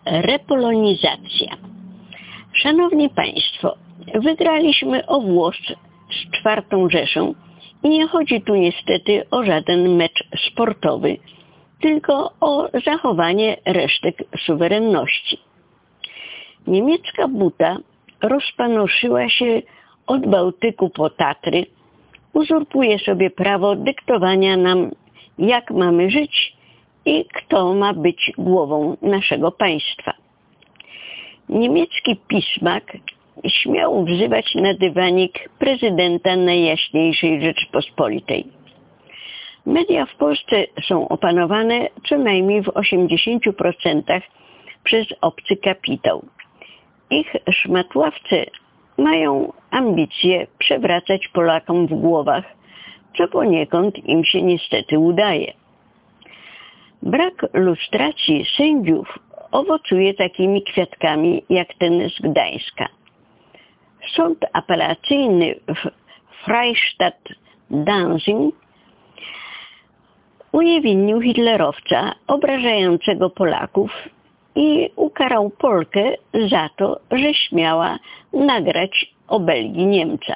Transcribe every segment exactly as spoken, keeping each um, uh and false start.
repolonizacja. Szanowni Państwo, wygraliśmy o włos z czwartą Rzeszą i nie chodzi tu niestety o żaden mecz sportowy, tylko o zachowanie resztek suwerenności. Niemiecka buta rozpanoszyła się od Bałtyku po Tatry, uzurpuje sobie prawo dyktowania nam, jak mamy żyć i kto ma być głową naszego państwa. Niemiecki pismak śmiał wzywać na dywanik prezydenta Najjaśniejszej Rzeczypospolitej. Media w Polsce są opanowane co najmniej w osiemdziesięciu procentach przez obcy kapitał. Ich szmatławcy mają ambicje przewracać Polakom w głowach, co poniekąd im się niestety udaje. Brak lustracji sędziów owocuje takimi kwiatkami jak ten z Gdańska. Sąd apelacyjny w Freistadt-Danzig uniewinnił hitlerowca obrażającego Polaków i ukarał Polkę za to, że śmiała nagrać obelgi Niemca.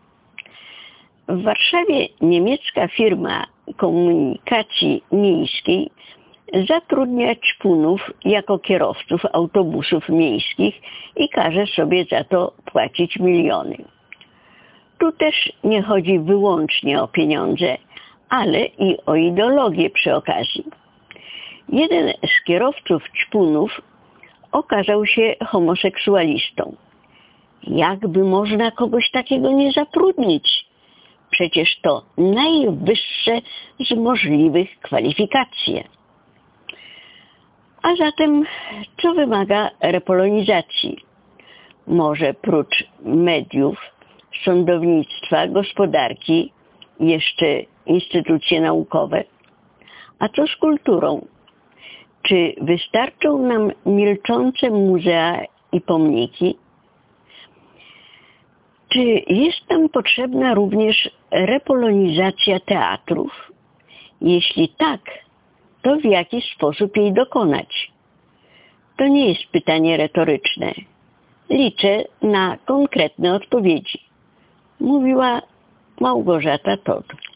W Warszawie niemiecka firma komunikacji miejskiej zatrudnia ćpunów jako kierowców autobusów miejskich i każe sobie za to płacić miliony. Tu też nie chodzi wyłącznie o pieniądze, ale i o ideologię przy okazji. Jeden z kierowców ćpunów okazał się homoseksualistą. Jakby można kogoś takiego nie zatrudnić? Przecież to najwyższe z możliwych kwalifikacje. A zatem co wymaga repolonizacji? Może prócz mediów, sądownictwa, gospodarki, jeszcze instytucje naukowe? A co z kulturą? Czy wystarczą nam milczące muzea i pomniki? Czy jest nam potrzebna również repolonizacja teatrów? Jeśli tak, to w jaki sposób jej dokonać? To nie jest pytanie retoryczne. Liczę na konkretne odpowiedzi. Mówiła Małgorzata Todd.